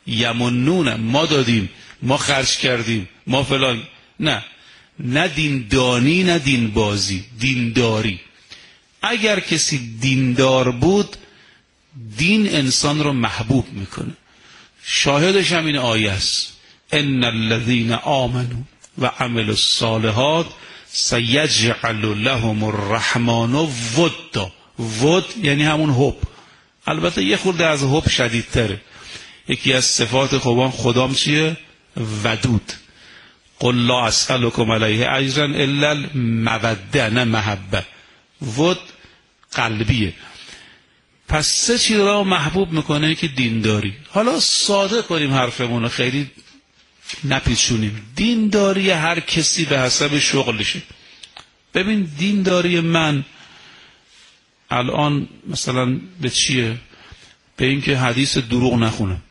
یمنون، ما دادیم، ما خرج کردیم، ما فلان. نه دیندانی، نه دین بازی، دینداری. اگر کسی دیندار بود، دین انسان رو محبوب میکنه. شاهدش هم این آیه است: ان الذين آمنوا وعملوا الصالحات سیجعل لهم الرحمن ودا. ود یعنی همون حب. البته یه خورده از حب شدیدتره. یکی از صفات خدام چیه؟ ودود. قل لا اسألكم علیه اجرا الا الموده، نه محبه. ود قلبیه. پس سه چیز را محبوب میکنه که دینداری. حالا ساده کنیم حرفمون رو، خیلی نپیچونیم. دینداری هر کسی به حسب شغلشه. ببین دینداری من الان مثلا به چیه؟ به این که حدیث دروغ نخونم،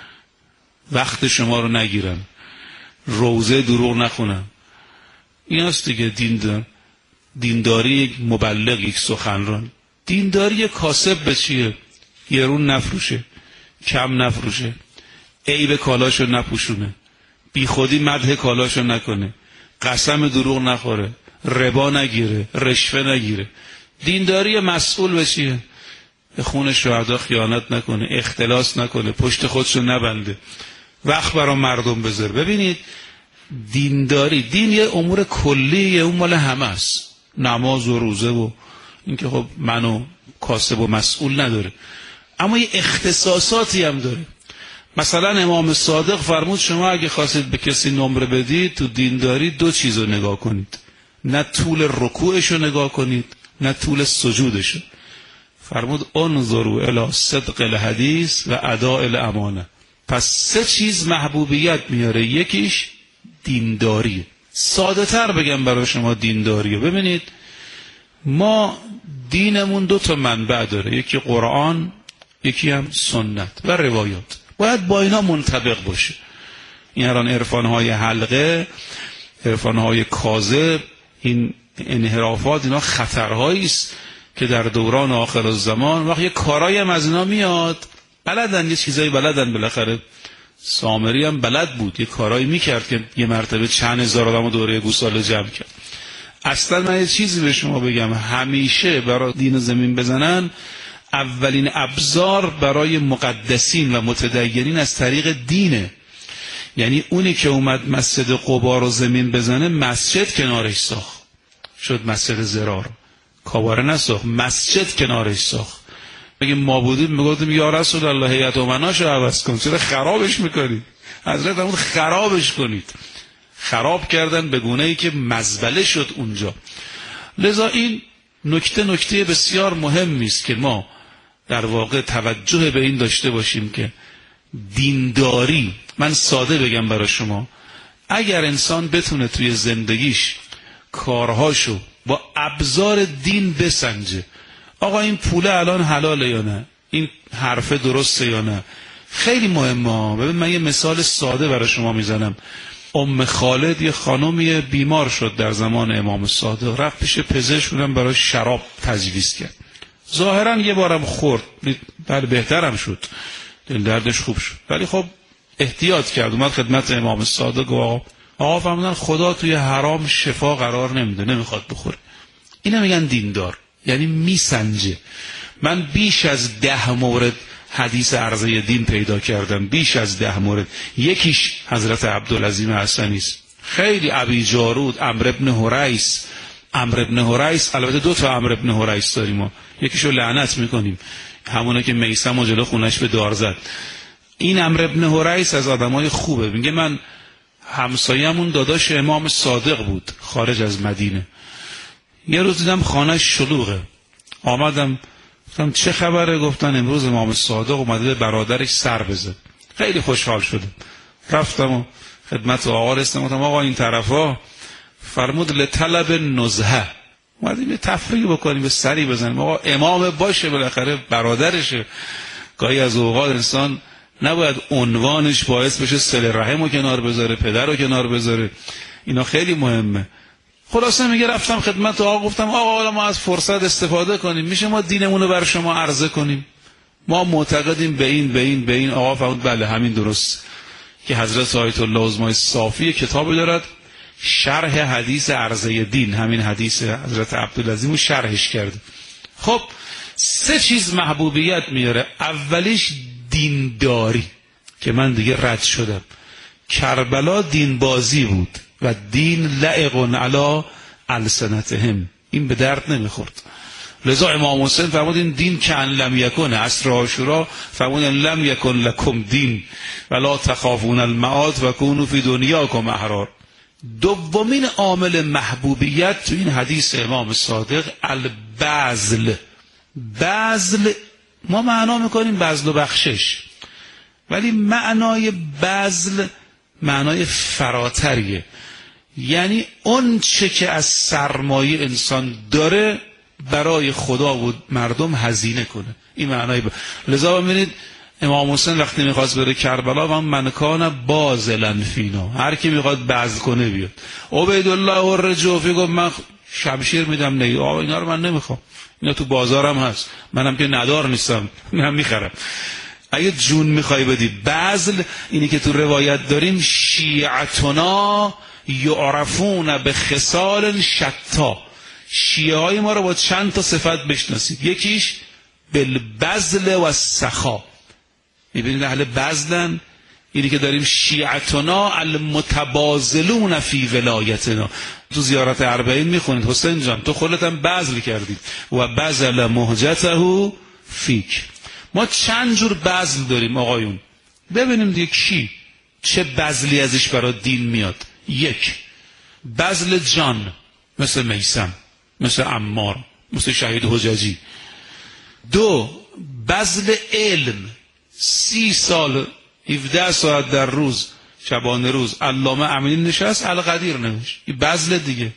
وقت شما رو نگیرم، روزه دروغ نخونم. این هست دیگه دینداری یک مبلغ، یک سخنران. دینداری کاسب به چیه؟ گرون نفروشه، کم نفروشه، عیب کالاشو نپوشونه، بی خودی مدح کالاشو نکنه، قسم دروغ نخوره، ربا نگیره، رشوه نگیره. دینداری مسئول به چیه؟ به خون شهدا خیانت نکنه، اختلاس نکنه، پشت خودشو نبنده، وقت برای مردم بذاره. ببینید دینداری، دین یه امور کلیه، اون مال همه است. نماز و روزه و این که خب منو کاسب و مسئول نداره، اما یه اختصاصاتی هم داره. مثلا امام صادق فرمود شما اگه خواستید به کسی نمره بدید تو دینداری دو چیز رو نگاه کنید: نه طول رکوعش رو نگاه کنید، نه طول سجودش. فرمود انظروا الی صدق الحدیث و اداء الامانه. پس سه چیز محبوبیت میاره، یکیش دینداری. ساده تر بگم برای شما دینداریو. ببینید ما دینمون دو تا منبع داره، یکی قرآن، یکی هم سنت و روایات. باید با اینا منطبق باشه. این الان عرفانهای حلقه، عرفانهای کاذب، این انحرافات، اینا خطرهایی است که در دوران آخر الزمان وقت یه کارایی هم از اینا میاد، بلدن، یه چیزایی بلدن. بالاخره سامری هم بلد بود، یه کارایی میکرد که یه مرتبه چند هزار آدمو دوره گوساله جمع کرد. اصلا من یه چیزی به شما بگم، همیشه برای دین زمین بزنن اولین ابزار برای مقدسین و متدینین از طریق دینه. یعنی اونی که اومد مسجد قبا رو زمین بزنه، مسجد کنارش ساخت، شد مسجد زرار. کاباره نساخت، مسجد کنارش ساخت. اگه ما بودیم میگفتیم یا رسول الله هیئت امناشو عوض کن، چرا خرابش میکنید؟ حضرت فرمود خرابش کنید. خراب کردن به گونه‌ای که مزبله شد اونجا. لذا این نکته بسیار مهمی است که ما در واقع توجه به این داشته باشیم که دینداری، من ساده بگم برای شما، اگر انسان بتونه توی زندگیش کارهاشو با ابزار دین بسنجه، آقا این پوله الان حلاله یا نه، این حرفه درسته یا نه، خیلی مهمه. ببین من یه مثال ساده برای شما میزنم. ام خالد یه خانومی بیمار شد در زمان امام صادق، رفت پیش پزشک، اونم برای شراب تجویز کرد. ظاهرا یه بارم خورد، بله بهترم شد، دل دردش خوب شد، ولی خب احتیاط کرد، اومد خدمت امام صادق و آقا فرمودن خدا توی حرام شفا قرار نمیده، نمیخواد بخوره. اینا میگن دیندار، یعنی میسنجه. من بیش از 10 مورد حدیث عرضه دین پیدا کردم، بیش از 10 مورد. یکیش حضرت عبدالعظیم حسنی است، خیلی ابی جارود، عمرو بن حریث. عمرو بن حریث، البته 2 تا عمرو بن حریث داریم ما، یکیشو لعنت میکنیم، همونه که میثم جلو خونش به دار زد. این عمرو بن حریث از آدمای خوبه. میگه من همسایه‌مون داداش امام صادق بود خارج از مدینه. یه روز دیدم خانه‌اش شلوغه، آمدم گفتم چه خبره؟ گفتن امروز امام صادق اومده به برادرش سر بزن. خیلی خوشحال شدم، رفتم و خدمت آقا رسیدم، گفتم آقا این طرفا. فرمود لطلب نزهه، اومدیم یه تفریح بکنیم، به سری بزنیم. آقا امام باشه، بالاخره برادرشه. گاهی از اوقات انسان نباید عنوانش باعث بشه صله رحم رو کنار بذاره، پدر رو کنار بذاره، اینا خیلی مهمه. خلاصه میگه رفتم خدمت آقا، گفتم آقا حالا ما از فرصت استفاده کنیم، میشه ما دینمون رو بر شما عرضه کنیم؟ ما معتقدیم به این آقا فرمود بله همین درست که حضرت آیت الله عظمای صافی کتابی دارد شرح حدیث عرضه دین، همین حدیث حضرت عبدالعظیم رو شرحش کرده. خب 3 چیز محبوبیت میاره. اولیش دینداری که من دیگه رد شدم. کربلا دین بازی بود و دین لعق علی السنتهم، این به درد نمیخورد. لذا امام حسین فرمود این دین که ان لم یکن، عصر عاشورا فرمود ان لم یکن لکم دین ولا تخافون المعاد و کونوا فی دنیاکم احرار. دومین عامل محبوبیت تو این حدیث امام صادق البذل. بذل ما معنا میکنیم بذل و بخشش، ولی معنای بذل معنای فراتریه، یعنی اون چه که از سرمایه انسان داره برای خدا و مردم هزینه کنه. این معنای لذا ببینید امام حسین وقتی میخواست بره کربلا و من کان باذلا فینا، هر کی میخواد بذل کنه بیاد. عبیدالله الرجوفی گفت من شمشیر میدم. نه آقا اینا رو من نمیخوام، اینا تو بازارم هست، منم که ندار نیستم، منم میخرم. اگه جون میخوای بدی. بذل اینی که تو روایت داریم شیعتنا یعرفون به خصال شتا، شیعه های ما رو با چند تا صفت بشناسید. یکیش بالبذل و السخا. میبینید اهل بذلن، اینی که داریم شیعتنا المتبازلون فی ولایتنا. تو زیارت اربعین میخونید حسین جان تو خودت هم بذل کردید و بذل مهجته فیک. ما چند جور بذل داریم آقایون، ببینیم دیگه کی چه بذلی ازش برای دین میاد. 1 بذل جان، مثل میثم، مثل عمار، مثل شهید حجاجی. 2 بذل علم، 30 سال 17 ساعت در روز شبانه روز علامه امینی نشست القدیر نوشت. این بذل دیگه.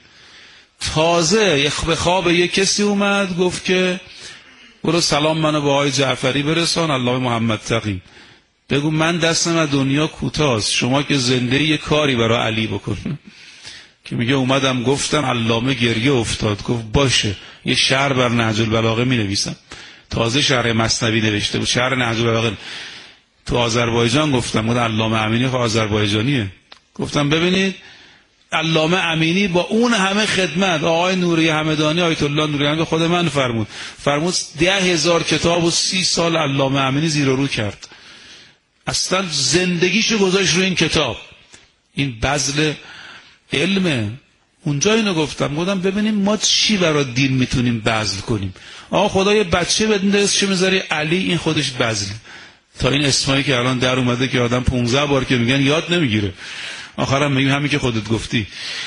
تازه به خواب یک کسی اومد گفت که برو سلام منو به آقای جعفری برسان، علامه محمد تقی، بگو من دستم از دنیا کوتاست، شما که زنده یه کاری برای علی بکن. که میگه اومدم گفتم علامه گریه افتاد، گفت باشه یه شعر بر نهج البلاغه می نویسم. تازه شرح مثنوی نوشته بود، شرح نهج البلاغه تو آذربایجان. گفتم بود علامه امینی خب آذربایجانیه. گفتم ببینید علامه امینی با اون همه خدمت، آقای نوری همدانی آیت الله نوری به خود من فرمود 10,000 کتاب و 30 سال علامه امینی زیر و رو کرد، اصلا زندگیشو گذاشت رو این کتاب. این بذل علمه. اونجا اینو گفتم ببینیم ما چی برای دین میتونیم بذل کنیم. آقا خدا یه بچه بدون چه میذاری علی، این خودش بذل. تا این اسمایی که الان در اومده که آدم 15 بار که میگن یاد نمیگیره، آخرام میگیم همین که خودت گفتی،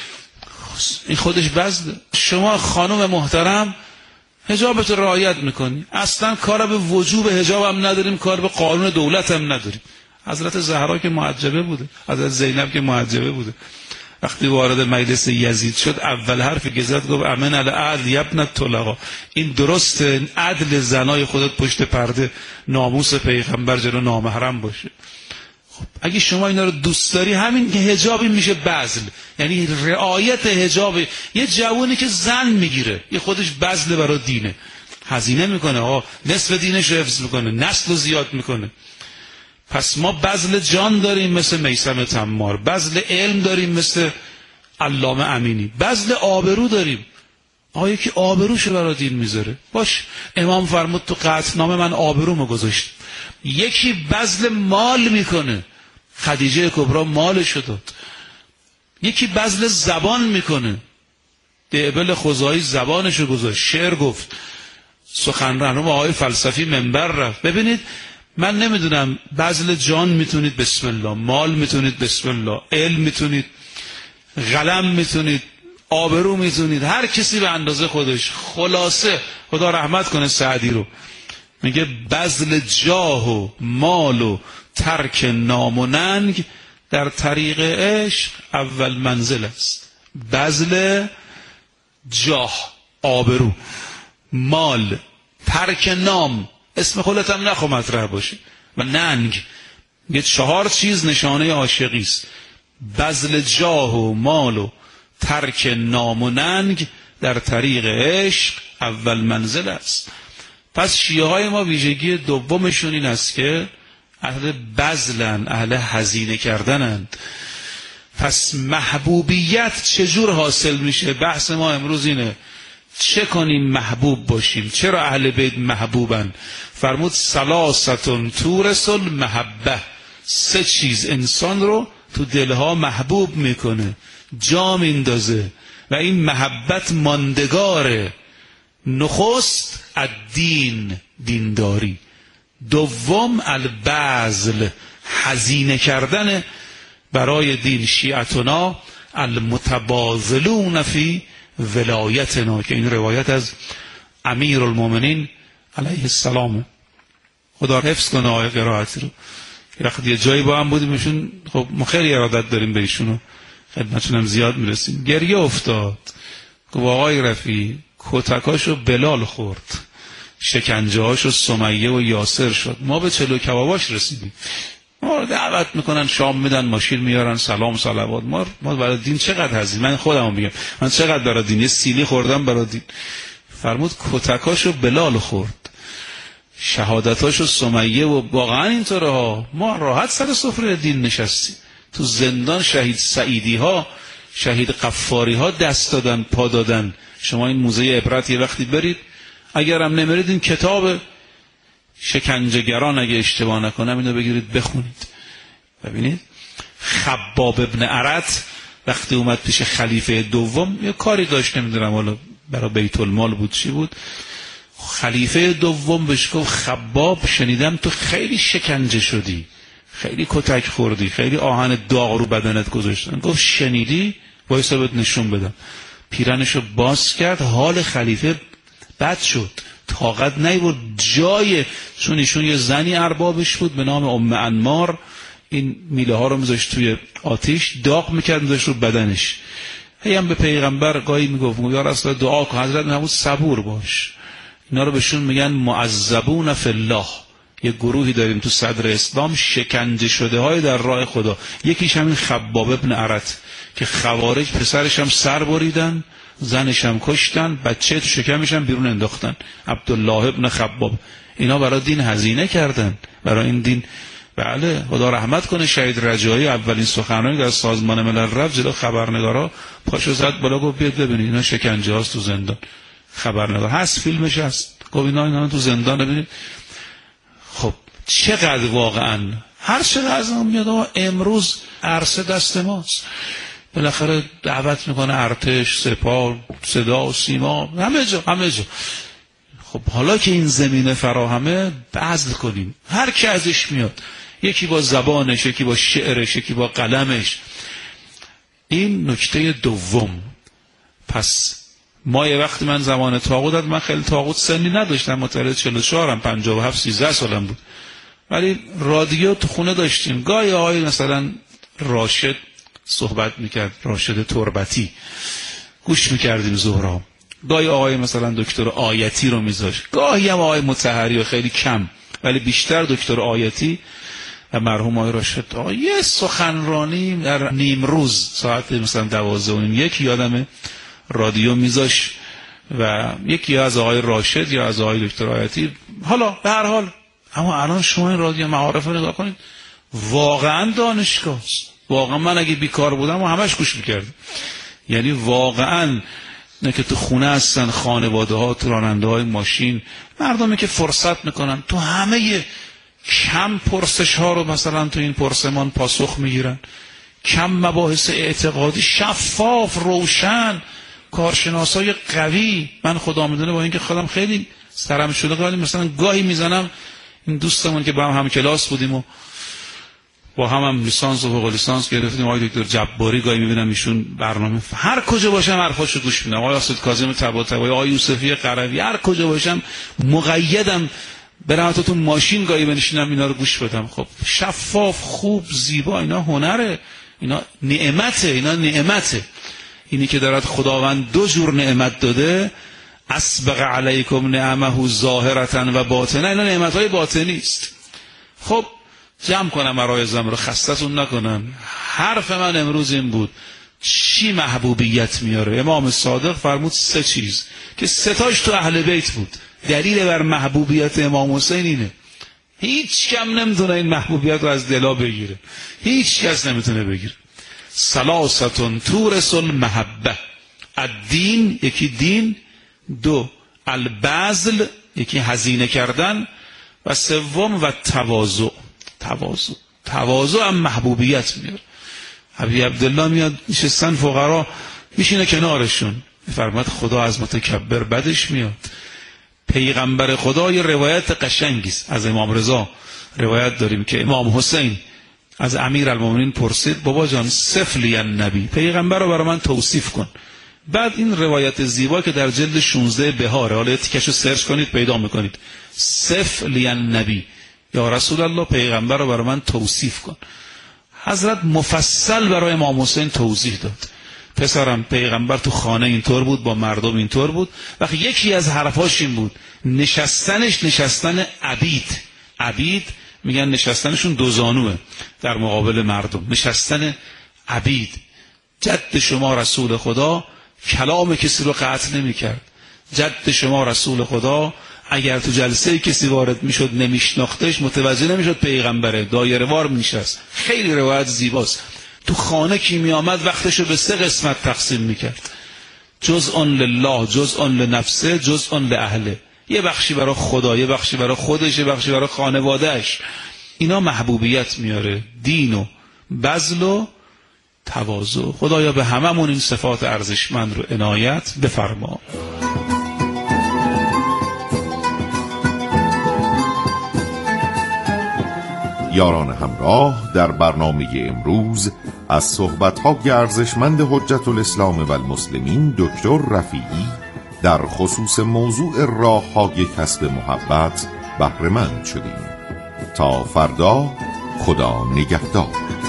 این خودش بذل. شما خانم محترم حجابت رو رعایت میکنی، اصلا کار به وجوب حجاب هم نداریم، کار به قانون دولت هم نداریم. حضرت زهرا که محجبه بوده، حضرت زینب که محجبه بوده، وقتی وارد مجلس یزید شد اول حرفی که زد گفت امن العدل یبن طلقا. این درسته، عدل زنای خودت پشت پرده، ناموس پیغمبر جلو نامحرم باشه. خب اگه شما اینا رو دوست داری، همین که حجابی میشه بذل، یعنی رعایت حجاب. یه جوانی که زن میگیره یه خودش بذل برای دینه، هزینه میکنه، نصف دینش رو حفظ میکنه، نسل رو زیاد میکنه. پس ما بذل جان داریم مثل میثم تمار، بذل علم داریم مثل علامه امینی، بذل آبرو داریم. آیا که آبروش برای دین میذاره؟ باش، امام فرمود تو قطعنامه من آبرومو گذاشت. یکی بذل مال میکنه، خدیجه کبرا مالشو داد. یکی بذل زبان میکنه، دعبل خزاعی زبانشو گذاشت، شعر گفت، سخنران آقای فلسفی منبر رفت. ببینید من نمیدونم، بذل جان میتونید بسم الله، مال میتونید بسم الله، علم میتونید، قلم میتونید، آبرو میتونید، هر کسی به اندازه خودش. خلاصه خدا رحمت کنه سعدی رو، میگه بذل جاه و مال و ترک نام و ننگ در طریق عشق اول منزل است. بذل جاه، آبرو، مال، ترک نام، اسم خودت هم نخوا مطرح باشه، و ننگ. یه 4 چیز نشانه عاشقی است: بذل جاه و مال و ترک نام و ننگ در طریق عشق اول منزل است. پس شیعه های ما ویژگی دومشون این است که اهل بذلن، اهل هزینه کردنن. پس محبوبیت چجور حاصل میشه؟ بحث ما امروز اینه چه کنیم محبوب باشیم. چرا اهل بیت محبوبن؟ فرمود ثلاثة تورث المحبه، 3 چیز انسان رو تو دلها محبوب میکنه، جا میندازه و این محبت ماندگاره. نخست الدین، دینداری. دوم البذل، هزینه کردن برای دین. شیعتنا المتباذلون فی ولایتنا، که این روایت از امیر المؤمنین علیه السلام. خدا حفظ کنه آیه قرائتی رو. یه جایی با هم بودیم ایشون، خب ما خیلی ارادت داریم به ایشون، خدمتشون هم زیاد میرسیم. گریه افتاد، گفت آقای رفیع کتکاشو بلال خورد، شکنجه‌هاشو سمیه و یاسر شد، ما به چلو کباباش رسیدیم. ما دعوت میکنن، شام میدن، ماشین میارن، سلام صلوات. ما برای دین چقدر هزینه. من خودمو میگم من چقدر برای دین، یه سینی خوردم برای دین. فرمود کتکاشو بلال خورد، شهادتاشو سمیه، و واقعا اینطوره ها. ما راحت سر سفره دین نشستیم. تو زندان شهید سعیدی ها، شهید قفاری ها دست دادن، پا دادن. شما این موزه عبرت یه وقتی برید، اگرم نمیرید این کتاب شکنجهگران اگه اشتباه نکنم اینو بگیرید بخونید. ببینید خباب ابن ارت وقتی اومد پیش خلیفه دوم، یه کاری داشت، نمیدونم حالا برای بیت المال بود چی بود، خلیفه دوم بهش گفت خباب شنیدم تو خیلی شکنجه شدی، خیلی کتک خوردی، خیلی آهن داغ رو بدنت گذاشتن. گفت شنیدی؟ وایسا بهت نشون بدم. پیرنشو باز کرد، حال خلیفه بد شد، طاقت نیورد جای، چون ایشون یه زنی اربابش بود به نام ام انمار، این میله ها رو میذاشت توی آتیش داغ میکرد، میذاشت رو بدنش. هی هم به پیغمبر گاهی میگفت یا رسول الله دعا کن، حضرت میگفت صبور باش. اینا رو بهشون میگن معذبون فی الله. یه گروهی داریم تو صدر اسلام شکنجه شده های در راه خدا. یکیش همین خباب ابن ارت که خوارج پسرش هم سر بریدن، زنش هم کشتن، بچه تو شکمش هم بیرون انداختن، عبدالله ابن خباب. اینا برای دین هزینه کردن، برای این دین. بله خدا رحمت کنه شهید رجایی، اولین سخنرانی در سازمان ملل رفت جلو خبرنگارا، پاشو زد بالا گفت بیاد ببینید اینا شکنجه هاست تو زندان. خبرنگار هست، فیلمش هست، گفت اینا تو زندان ببینید. خب چقدر واقعا هر چقدر از ما میاد امروز عرصه دست ماست. بالاخره دعوت میکنه ارتش، سپاه، صدا و سیما، همه جا. خب حالا که این زمینه فراهمه بذل کنیم. هر کی ازش میاد، یکی با زبانش، یکی با شعرش، یکی با قلمش. این نکته دوم. پس ما یه وقتی من زمان طاغوت، من خیلی طاغوت سنی نداشتم، متولد 44م، 57 13 سالم بود، ولی رادیو تو خونه داشتیم. گاهی آقای مثلا راشد صحبت میکرد، راشد تربتی، گوش میکردیم ظهرها. گاهی آقای مثلا دکتر آیتی رو میذاشت، گاهی هم آقای مطهری و خیلی کم، ولی بیشتر دکتر آیتی و مرحوم آقای راشد. یه سخنرانی در نیمروز ساعت مثلا 12:30 یکی یادمه رادیو میذاشت و یکی از آقای راشد یا از آقای دکتر آیتی. حالا به هر حال، اما الان شما این رادیو معارف رو نگاه کنید، واقعا دانشگاه است. واقعا من اگه بیکار بودم و همش گوش میکردم. یعنی واقعا نه که تو خونه هستن خانواده ها، تو راننده های ماشین، مردمی که فرصت میکنن تو همه کم پرسش ها رو مثلا تو این پرسمان پاسخ میگیرن، کم مباحث اعتقادی شفاف روشن، کارشناسای قوی. من خدا میدونه با اینکه خودم خیلی سرم شده، ولی مثلا گاهی میزنم این دوستمون که با هم کلاس بودیم و با هم لیسانس و فوق لیسانس گرفتیم، آقای دکتر جباری، گاهی میبینم ایشون برنامه هر کجا باشم حرفاشو گوش میدم، آقای اسد کاظم طباطبایی، آقای یوسفی قروی، هر کجا باشم مقیدم برم حتی تو ماشین گاهی بنشینم اینا رو گوش بدم. خب شفاف، خوب، زیبا، اینا هنره، اینا نعمته، اینا نعمته. اینی که دارد خداوند 2 جور نعمت داده، اسبغ علیکم نعمه ظاهرة و باطنه، اینا نعمتهای باطنی است. خب جمع کنم عرایزم رو، خستتون نکنم. حرف من امروز این بود چی محبوبیت میاره. امام صادق فرمود 3 چیز که 3 تاش تو اهل بیت بود. دلیل بر محبوبیت امام حسین اینه. هیچ کم نمیتونه این محبوبیت رو از دلا بگیره، هیچ کس نمیتونه بگیره. سلاستون تورث المحبه، الدین یکی دین، دو البذل یکی هزینه کردن، و سوم و تواضع. تواضع هم محبوبیت میاره. ابی عبدالله میاد نشستن فقرا، میشینه کنارشون، میفرماد خدا از متکبر بدش میاد. پیغمبر خدا یه روایت قشنگیست از امام رضا روایت داریم که امام حسین از امیرالمومنین پرسید بابا جان صف لی النبی، پیغمبر رو برای من توصیف کن. بعد این روایت زیبا که در جلد 16 بهاره، حالا تیکشو سرچ کنید پیدا میکنید، صف لی النبی، یا رسول الله پیغمبر رو برای من توصیف کن. حضرت مفصل برای امام حسین توضیح داد. پسرم پیغمبر تو خانه اینطور بود، با مردم اینطور بود. وقتی یکی از حرفاش این بود نشستنش نشستن عبید میگن نشستنشون دو زانوه در مقابل مردم، نشستن عبید. جد شما رسول خدا کلام کسی رو قطع نمی کرد. جد شما رسول خدا اگر تو جلسه کسی وارد میشد نمیشناختش متوجه نمیشد پیغمبره، دایره وار میشست. خیلی روایت زیباست. تو خانه کی می آمد وقتشو به 3 قسمت تقسیم میکرد، جزء لله، جزء لنفسه، جزء لاهله. یه بخشی برای خدا، یه بخشی برای خودش، یه بخشی برای خانوادهش. اینا محبوبیت میاره، دین و بذل و تواضع. خدایا به هممون این صفات ارزشمند رو عنایت بفرما. یاران همراه، در برنامه امروز از صحبت‌های ارزشمند حجت الاسلام و المسلمین دکتر رفیعی در خصوص موضوع راه‌های کسب محبت بهره مند شدیم. تا فردا، خدا نگهدار.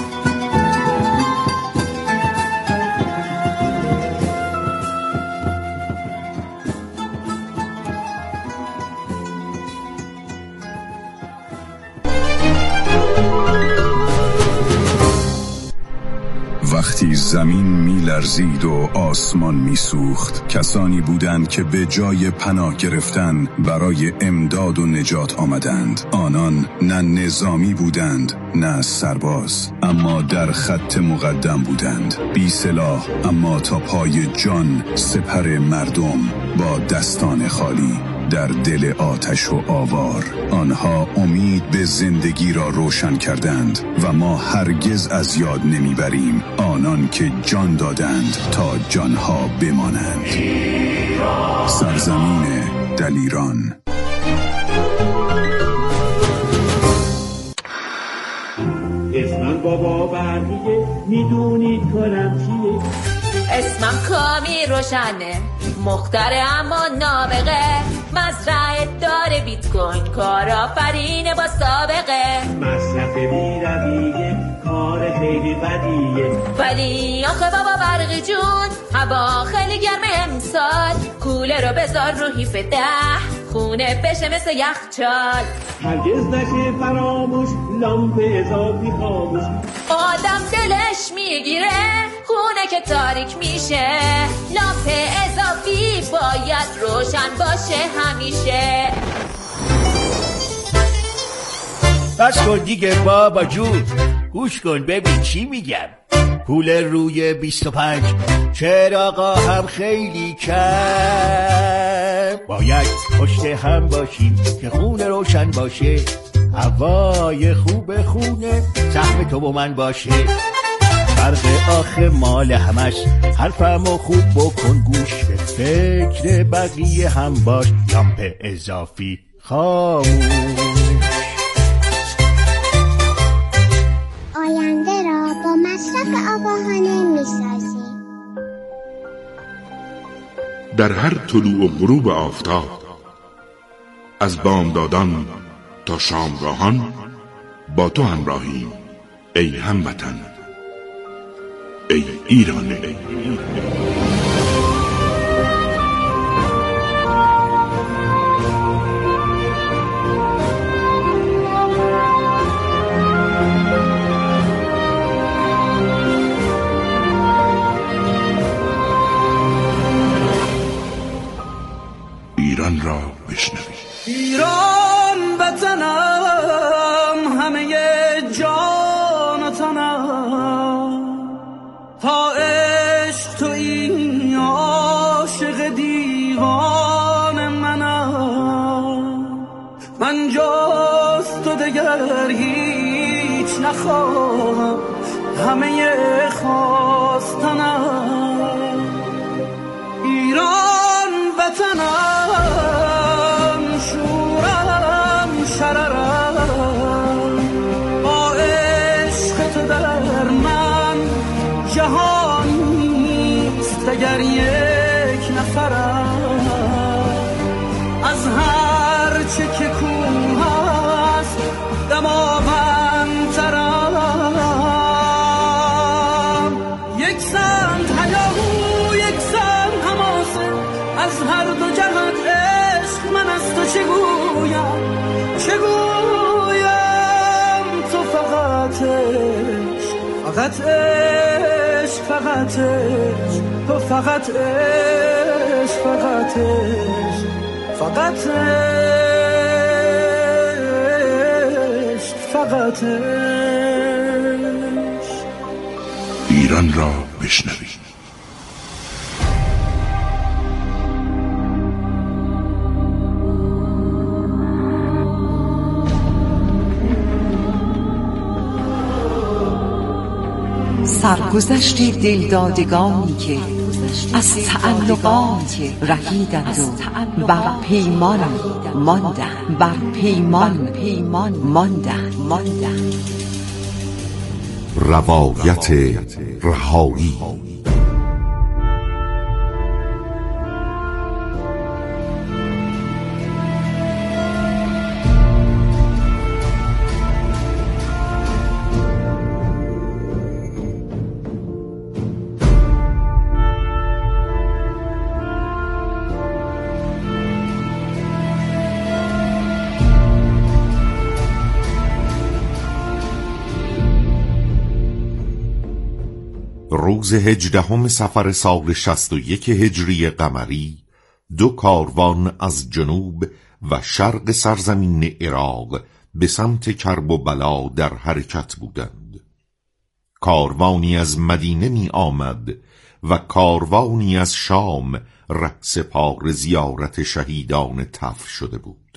وقتی زمین می‌لرزید و آسمان می‌سوخت، کسانی بودند که به جای پناه گرفتن برای امداد و نجات آمدند. آنان نه نظامی بودند نه سرباز، اما در خط مقدم بودند، بی سلاح اما تا پای جان سپر مردم، با دستان خالی در دل آتش و آوار. آنها امید به زندگی را روشن کردند و ما هرگز از یاد نمیبریم آنان که جان دادند تا جانها بمانند. سرزمین دلیران. اسمم بابا برمیگه، میدونید کارم چیه؟ اسمم کامی روشنه، مختره اما نابغه، مزرعه داره بیت کوین، کارآفرینه با سابقه، مصرف بی‌رویه، کار خیلی بدیه، ولی آخه بابا برقی جون هوا خیلی گرمه امسال، کوله رو بذار رو هیف 10 خونه بشه مثل یخچال، هرگز نشه فراموش لامپ اضافی خاموش، آدم دلش میگیره خونه که تاریک میشه، لامپ اضافی باید روشن باشه همیشه. بس کن دیگه بابا جون، گوش کن ببین چی میگم. پول روی 25 چراغا هم خیلی کم، باید پشت هم باشیم که خونه روشن باشه، هوای خوب خونه سهم تو و من باشه. فرق آخه مال همش، حرفمو خوب بکن گوش، به فکر بقیه هم باش، لامپ اضافی خاموش. آینده را با مصرف آگاهانه می‌سازیم. در هر طلوع و غروب آفتاب، از بامدادان تا شامگاهان، با تو همراهیم ای هموطن، ای ایران. ایران را بشنوید. همه خواستنم، ایران وطنم، شورم شررم، با عشق تو در من جهان نیست اگر یک نفرم، از هر چه که کوه هست دماوندترم، یک سمت هیاهو یک سمت حماسه، از هر دو جهت عشق من از تو چگویم تو فقط عشق، فقط عشق، فقط عشق، تو فقط عشق، فقط عشق، فقط عشق، فقط عشق. ایران را بشنوید. سرگذشت دلدادگانی که از تعلقات رهیدند و بر پیمان ماندند، بر پیمان ماندند. روایت رهایی. روز 18 صفر سال 61 هجری قمری، دو کاروان از جنوب و شرق سرزمین عراق به سمت کرب و بلا در حرکت بودند. کاروانی از مدینه می آمد و کاروانی از شام رهسپار زیارت شهیدان تف شده بود.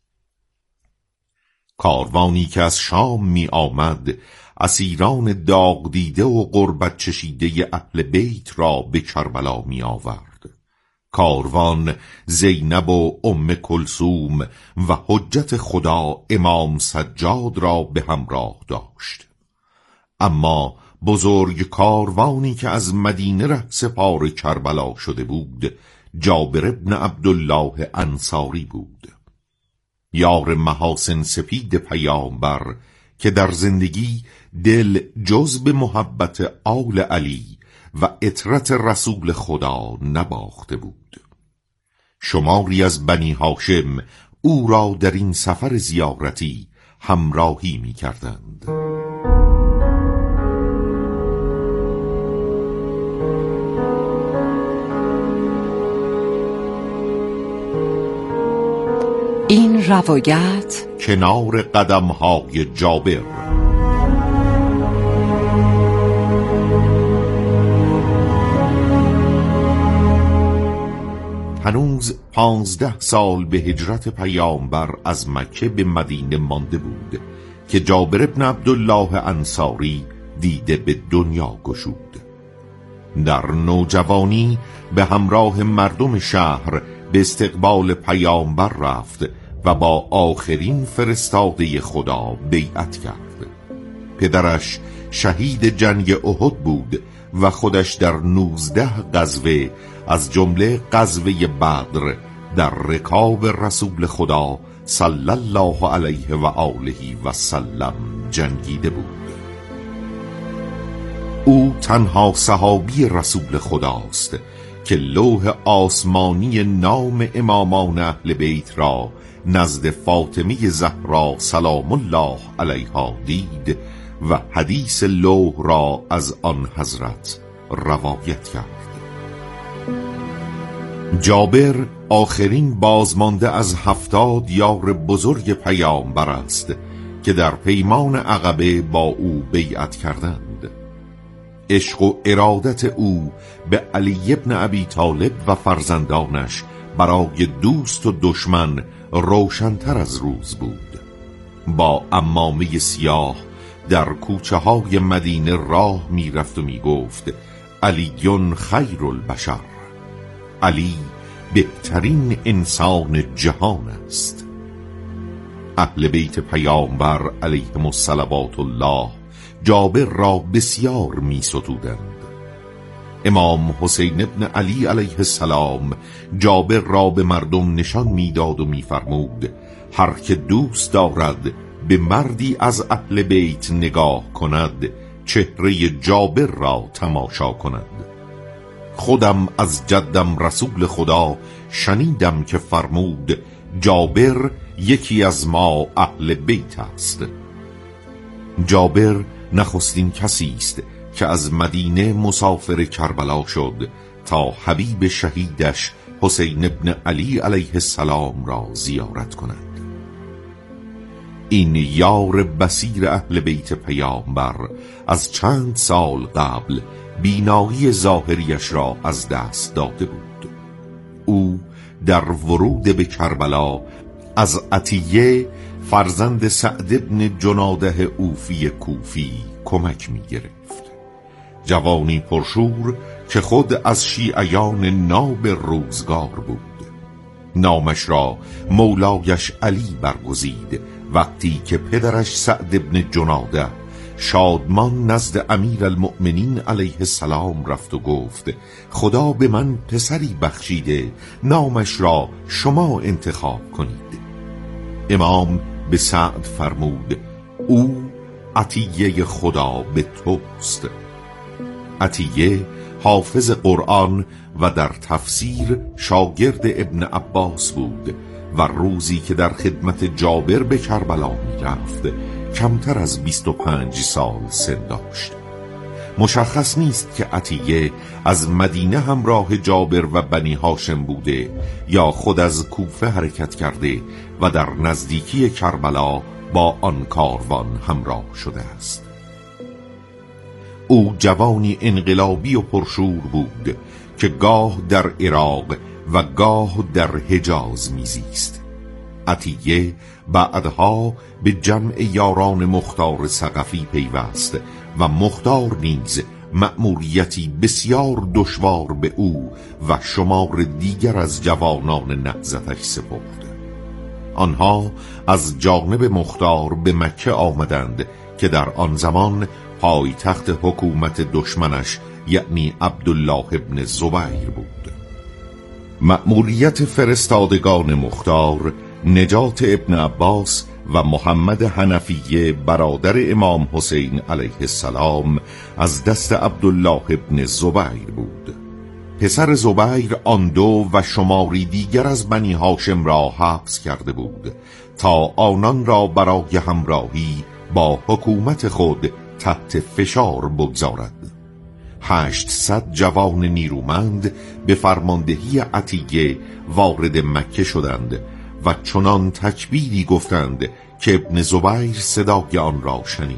کاروانی که از شام می آمد اسیران داغ دیده و غربت چشیده اهل بیت را به کربلا می آورد. کاروان زینب و ام کلثوم و حجت خدا امام سجاد را به همراه داشت. اما بزرگ کاروانی که از مدینه رهسپار کربلا شده بود جابر ابن عبدالله انصاری بود، یار محاسن سپید پیامبر که در زندگی دل جز به محبت آل علی و اطرت رسول خدا نباخته بود. شماری از بنی هاشم او را در این سفر زیارتی همراهی می کردند. این روایت کنار قدم‌های جابر. هنوز 15 سال به هجرت پیامبر از مکه به مدینه مانده بود که جابر ابن عبدالله انصاری دیده به دنیا گشود. در نوجوانی به همراه مردم شهر به استقبال پیامبر رفت و با آخرین فرستاده خدا بیعت کرد. پدرش شهید جنگ احد بود و خودش در 19 غزوه از جمله غزوه بدر در رکاب رسول خدا صلی الله علیه و آله و سلم جنگیده بود. او تنها صحابی رسول خداست که لوح آسمانی نام امامان اهل بیت را نزد فاطمه زهرا سلام الله علیها دید و حدیث لوح را از آن حضرت روایت کرد. جابر آخرین بازمانده از 70 یار بزرگ پیامبر است که در پیمان عقبه با او بیعت کردند. عشق و ارادت او به علی ابن ابی طالب و فرزندانش برای دوست و دشمن روشن‌تر از روز بود. با عمامه سیاه در کوچه های مدینه راه می رفت و می گفت علیون خیر البشر، علی بهترین انسان جهان است. اهل بیت پیامبر علیهم الصلوات الله جابر را بسیار می ستودند. امام حسین ابن علی علیه السلام جابر را به مردم نشان میداد و میفرمود هر که دوست دارد به مردی از اهل بیت نگاه کند چهره جابر را تماشا کند. خودم از جدم رسول خدا شنیدم که فرمود جابر یکی از ما اهل بیت است. جابر نخستین کسی است که از مدینه مسافر کربلا شد تا حبیب شهیدش حسین ابن علی علیه السلام را زیارت کند. این یار بصیر اهل بیت پیامبر از چند سال قبل بینایی ظاهریش را از دست داده بود. او در ورود به کربلا از عطیه فرزند سعد ابن جناده اوفی کوفی کمک می گرفت. جوانی پرشور که خود از شیعیان ناب روزگار بود. نامش را مولایش علی برگزید وقتی که پدرش سعد ابن جناده شادمان نزد امیر المؤمنین علیه السلام رفت و گفت خدا به من پسری بخشیده، نامش را شما انتخاب کنید. امام به سعد فرمود او عطیه خدا به توست. عطیه حافظ قرآن و در تفسیر شاگرد ابن عباس بود و روزی که در خدمت جابر به کربلا می رفت کمتر از 25 سال سن داشت. مشخص نیست که عطیه از مدینه همراه جابر و بنی هاشم بوده یا خود از کوفه حرکت کرده و در نزدیکی کربلا با آن کاروان همراه شده است. او جوانی انقلابی و پرشور بود که گاه در عراق و گاه در حجاز میزیست. عطیه بعدها به جمع یاران مختار ثقفی پیوست و مختار نیز مأموریتی بسیار دشوار به او و شمار دیگر از جوانان نهضتش سپرد. آنها از جانب مختار به مکه آمدند که در آن زمان پایتخت حکومت دشمنش یعنی عبدالله ابن زبیر بود. مأموریت فرستادگان مختار نجات ابن عباس و محمد حنفیه برادر امام حسین علیه السلام از دست عبدالله ابن زبیر بود. پسر زبیر آن دو و شماری دیگر از بنی هاشم را حبس کرده بود تا آنان را برای همراهی با حکومت خود تحت فشار بگذارد. 800 جوان نیرومند به فرماندهی عطیه وارد مکه شدند و چنان تکبیری گفتند که ابن زبیر صدای آن را شنید.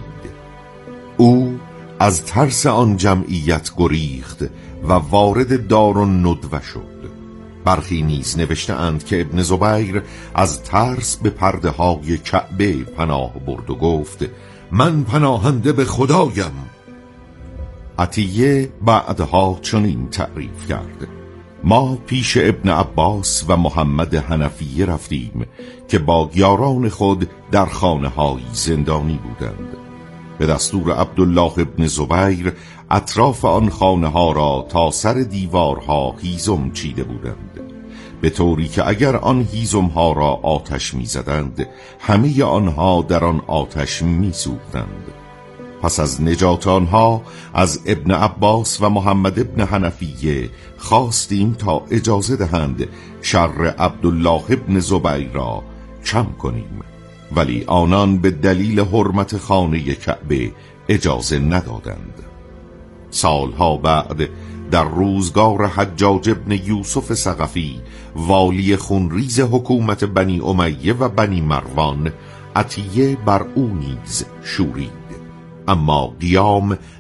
او از ترس آن جمعیت گریخت و وارد دارالندوه شد. برخی نیز نوشته اند که ابن زبیر از ترس به پرده های کعبه پناه برد و گفت من پناهنده به خدایم. عطیه بعدها چنین تعریف کرد: ما پیش ابن عباس و محمد حنفیه رفتیم که با یاران خود در خانه های زندانی بودند. به دستور عبدالله ابن زبیر اطراف آن خانه ها را تا سر دیوارها هیزم چیده بودند، به طوری که اگر آن هیزم ها را آتش می زدند همه آنها در آن آتش می سوختند. پس از نجات آنها از ابن عباس و محمد ابن حنفیه خواستیم تا اجازه دهند شر عبدالله ابن زبیر را کم کنیم، ولی آنان به دلیل حرمت خانه کعبه اجازه ندادند. سالها بعد در روزگار حجاج ابن یوسف ثقفی والی خونریز حکومت بنی امیه و بنی مروان، عطیه بر او نیز شورید، اما قیام